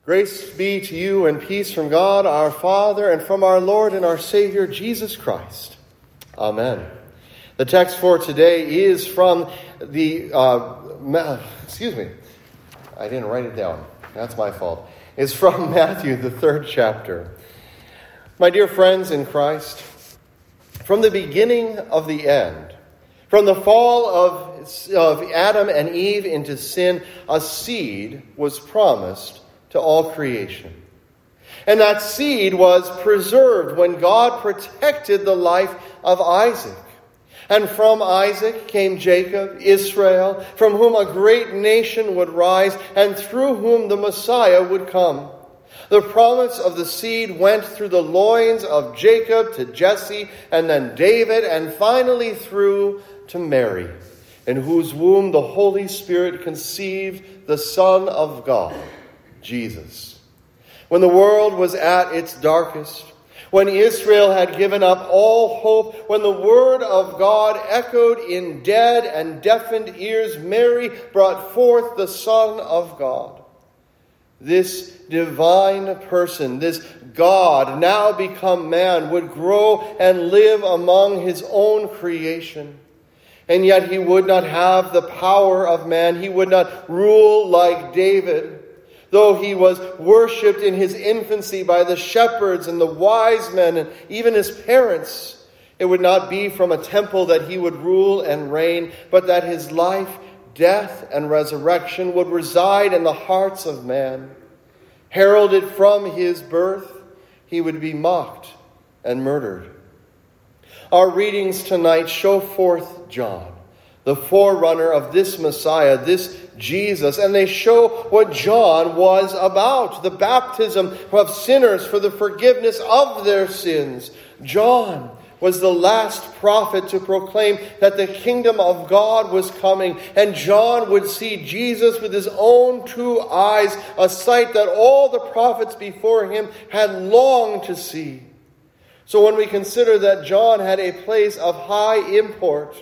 Grace be to you and peace from God our Father and from our Lord and our Savior Jesus Christ. Amen. The text for today is from the, I didn't write it down. That's my fault. It's from Matthew, the 3rd chapter. My dear friends in Christ, from the beginning of the end, from the fall of Adam and Eve into sin, a seed was promised to all creation. And that seed was preserved when God protected the life of Isaac. And from Isaac came Jacob, Israel, from whom a great nation would rise, and through whom the Messiah would come. The promise of the seed went through the loins of Jacob to Jesse, and then David, and finally through to Mary, in whose womb the Holy Spirit conceived the Son of God, Jesus. When the world was at its darkest, when Israel had given up all hope, when the word of God echoed in dead and deafened ears, Mary brought forth the Son of God. This divine person, this God now become man, would grow and live among his own creation. And yet he would not have the power of man. He would not rule like David. Though he was worshipped in his infancy by the shepherds and the wise men and even his parents, it would not be from a temple that he would rule and reign, but that his life, death, and resurrection would reside in the hearts of man. Heralded from his birth, he would be mocked and murdered. Our readings tonight show forth John, the forerunner of this Messiah, this Jesus, and they show what John was about, the baptism of sinners for the forgiveness of their sins. John was the last prophet to proclaim that the kingdom of God was coming, and John would see Jesus with his own two eyes, a sight that all the prophets before him had longed to see. So when we consider that John had a place of high import,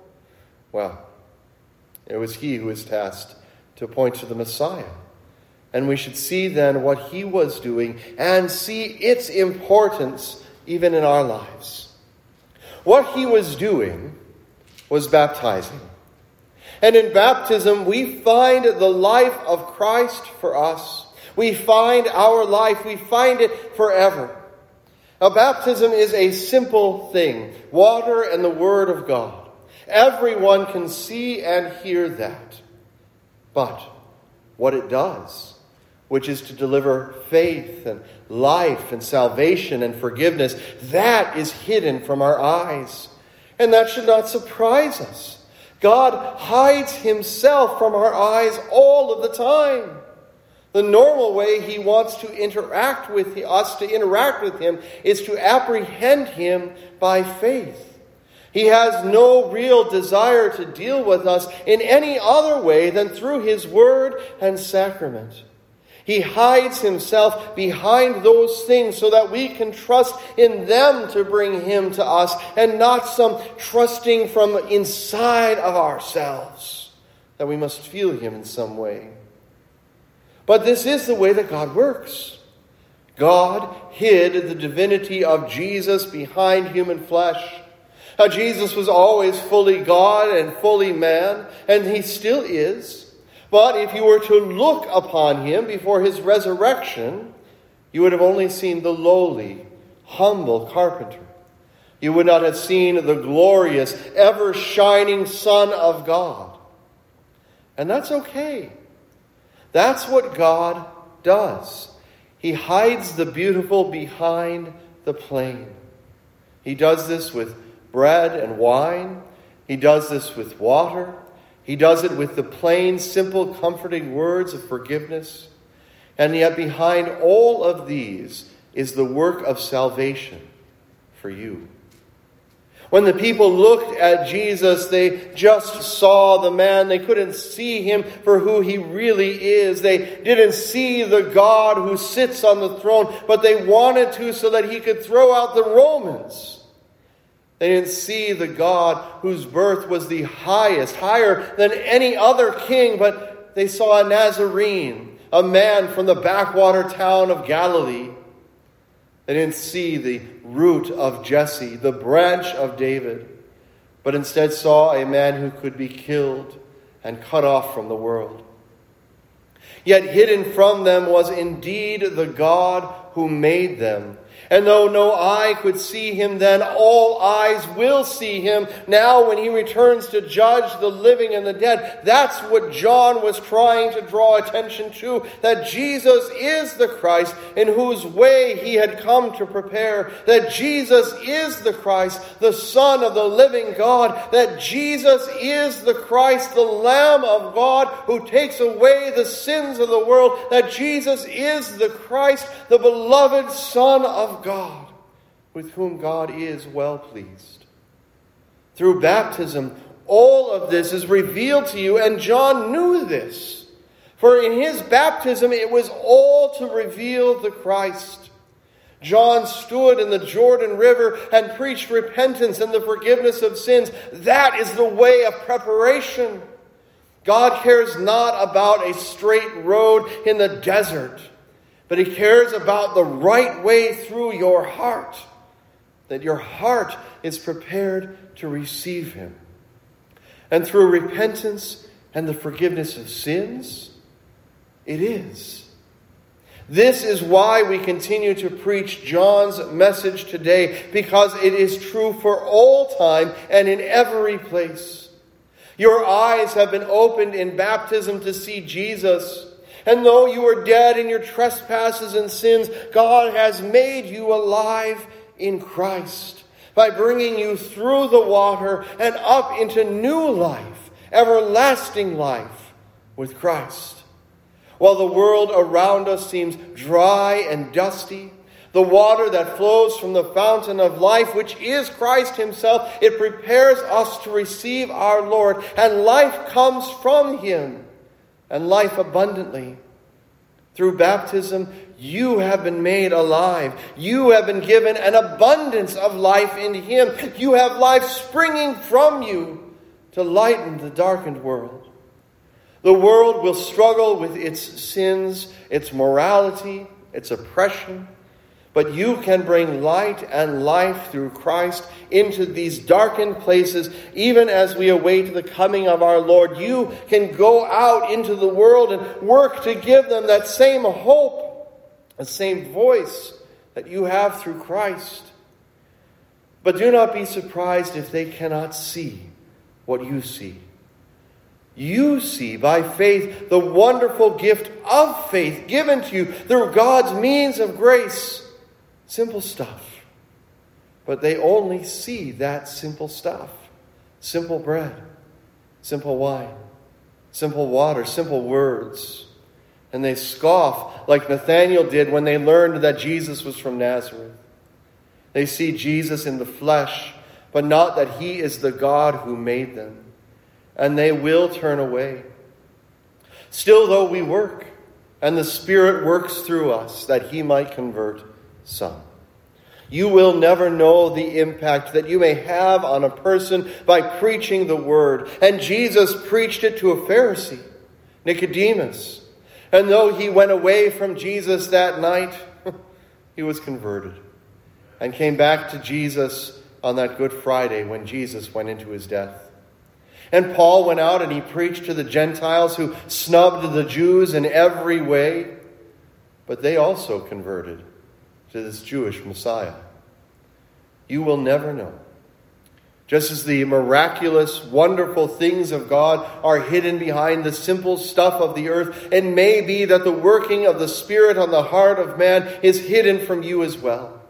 well, it was he who was tasked to point to the Messiah. And we should see then what he was doing and see its importance even in our lives. What he was doing was baptizing. And in baptism, we find the life of Christ for us. We find our life. We find it forever. Now, baptism is a simple thing. Water and the Word of God. Everyone can see and hear that. But what it does, which is to deliver faith and life and salvation and forgiveness, that is hidden from our eyes. And that should not surprise us. God hides himself from our eyes all of the time. The normal way he wants to interact with us, to interact with him, is to apprehend him by faith. He has no real desire to deal with us in any other way than through his word and sacrament. He hides himself behind those things so that we can trust in them to bring him to us, and not some trusting from inside of ourselves that we must feel him in some way. But this is the way that God works. God hid the divinity of Jesus behind human flesh. Now, Jesus was always fully God and fully man, and he still is. But if you were to look upon him before his resurrection, you would have only seen the lowly, humble carpenter. You would not have seen the glorious, ever-shining Son of God. And that's okay. That's what God does. He hides the beautiful behind the plain. He does this with bread and wine. He does this with water. He does it with the plain, simple, comforting words of forgiveness. And yet behind all of these is the work of salvation for you. When the people looked at Jesus, they just saw the man. They couldn't see him for who he really is. They didn't see the God who sits on the throne, but they wanted to so that he could throw out the Romans. They didn't see the God whose birth was the highest, higher than any other king, but they saw a Nazarene, a man from the backwater town of Galilee. They didn't see the root of Jesse, the branch of David, but instead saw a man who could be killed and cut off from the world. Yet hidden from them was indeed the God who made them. And though no eye could see him then, all eyes will see him now when he returns to judge the living and the dead. That's what John was trying to draw attention to, that Jesus is the Christ in whose way he had come to prepare, that Jesus is the Christ, the Son of the living God, that Jesus is the Christ, the Lamb of God who takes away the sins of the world, that Jesus is the Christ, the beloved Son of God, with whom God is well pleased. Through baptism, all of this is revealed to you, and John knew this. For in his baptism, it was all to reveal the Christ. John stood in the Jordan River and preached repentance and the forgiveness of sins. That is the way of preparation. God cares not about a straight road in the desert, but he cares about the right way through your heart, that your heart is prepared to receive him. And through repentance and the forgiveness of sins, it is. This is why we continue to preach John's message today, because it is true for all time and in every place. Your eyes have been opened in baptism to see Jesus. And though you were dead in your trespasses and sins, God has made you alive in Christ by bringing you through the water and up into new life, everlasting life with Christ. While the world around us seems dry and dusty, the water that flows from the fountain of life, which is Christ himself, it prepares us to receive our Lord, and life comes from him, and life abundantly. Through baptism, you have been made alive. You have been given an abundance of life in him. You have life springing from you to lighten the darkened world. The world will struggle with its sins, its morality, its oppression, but you can bring light and life through Christ into these darkened places, even as we await the coming of our Lord. You can go out into the world and work to give them that same hope, the same voice that you have through Christ. But do not be surprised if they cannot see what you see. You see by faith the wonderful gift of faith given to you through God's means of grace. Simple stuff. But they only see that simple stuff. Simple bread, simple wine, simple water, simple words. And they scoff like Nathanael did when they learned that Jesus was from Nazareth. They see Jesus in the flesh, but not that he is the God who made them. And they will turn away. Still, though, we work, and the Spirit works through us that he might convert some. You will never know the impact that you may have on a person by preaching the word. And Jesus preached it to a Pharisee, Nicodemus. And though he went away from Jesus that night, he was converted and came back to Jesus on that Good Friday when Jesus went into his death. And Paul went out and he preached to the Gentiles who snubbed the Jews in every way, but they also converted to this Jewish Messiah. You will never know. Just as the miraculous, wonderful things of God are hidden behind the simple stuff of the earth, it may be that the working of the Spirit on the heart of man is hidden from you as well.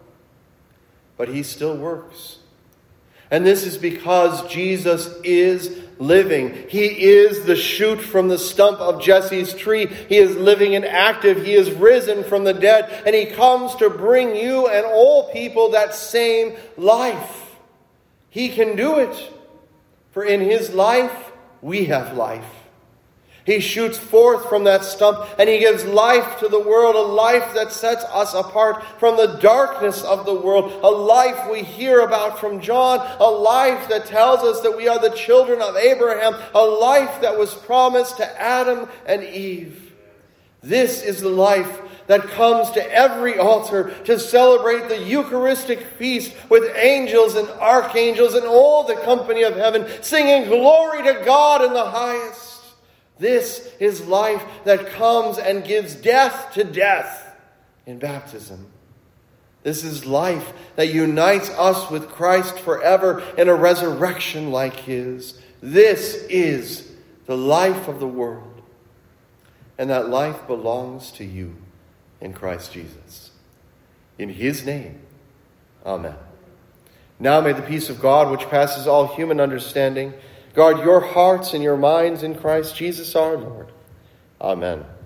But he still works. And this is because Jesus is living. He is the shoot from the stump of Jesse's tree. He is living and active. He is risen from the dead. And he comes to bring you and all people that same life. He can do it. For in his life, we have life. He shoots forth from that stump and he gives life to the world, a life that sets us apart from the darkness of the world, a life we hear about from John, a life that tells us that we are the children of Abraham, a life that was promised to Adam and Eve. This is the life that comes to every altar to celebrate the Eucharistic feast with angels and archangels and all the company of heaven, singing glory to God in the highest. This is life that comes and gives death to death in baptism. This is life that unites us with Christ forever in a resurrection like his. This is the life of the world. And that life belongs to you in Christ Jesus. In his name, amen. Now may the peace of God, which passes all human understanding, guard your hearts and your minds in Christ Jesus our Lord. Amen.